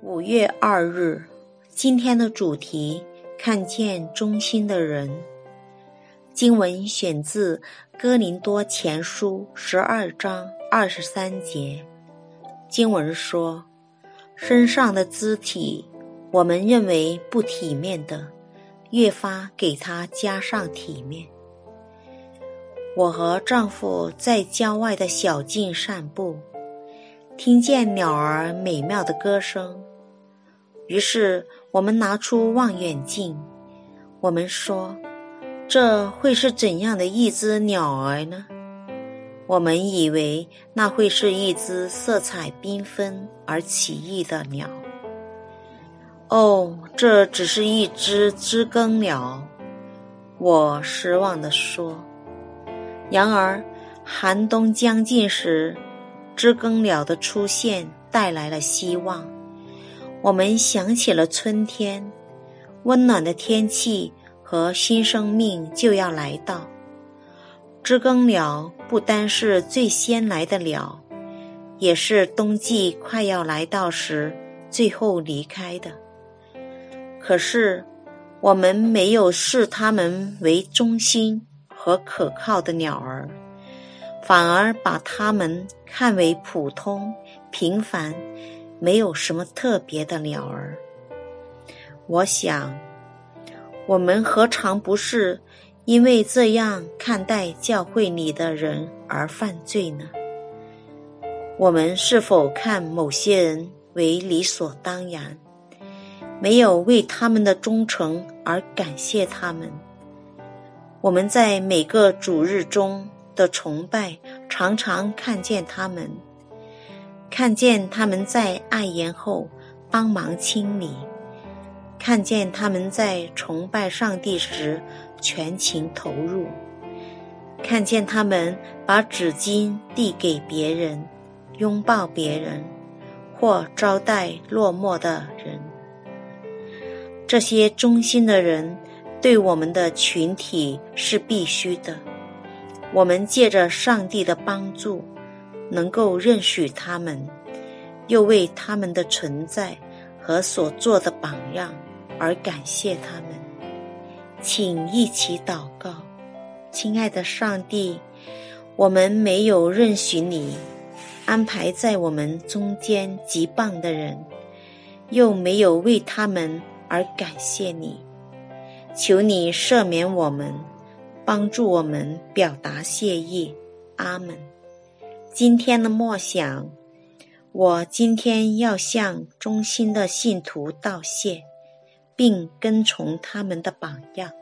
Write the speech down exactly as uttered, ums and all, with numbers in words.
五月二日，今天的主题：看见忠心的人。经文选自哥林多前书十二章二十三节。经文说，身上的肢体我们认为不体面的，越发给它加上体面。我和丈夫在郊外的小径散步，听见鸟儿美妙的歌声，于是我们拿出望远镜，我们说，这会是怎样的一只鸟儿呢？我们以为那会是一只色彩缤纷而奇异的鸟。哦，这只是一只知更鸟，我失望地说。然而寒冬将近时，知更鸟的出现带来了希望。我们想起了春天，温暖的天气和新生命就要来到。知更鸟不单是最先来的鸟，也是冬季快要来到时最后离开的。可是我们没有视它们为忠心和可靠的鸟儿，反而把它们看为普通、平凡、没有什么特别的鸟儿。我想，我们何尝不是因为这样看待教会里的人而犯罪呢？我们是否看某些人为理所当然，没有为他们的忠诚而感谢他们？我们在每个主日中的崇拜常常看见他们，看见他们在爱宴后帮忙清理，看见他们在崇拜上帝时全情投入，看见他们把纸巾递给别人，拥抱别人，或招待落寞的人。这些忠心的人对我们的群体是必须的。我们借着上帝的帮助，能够认许他们，又为他们的存在和所做的榜样而感谢他们。请一起祷告。亲爱的上帝，我们没有认许你安排在我们中间极棒的人，又没有为他们而感谢你。求你赦免我们，帮助我们表达谢意。阿们。今天的默想，我今天要向忠心的信徒道谢，并跟从他们的榜样。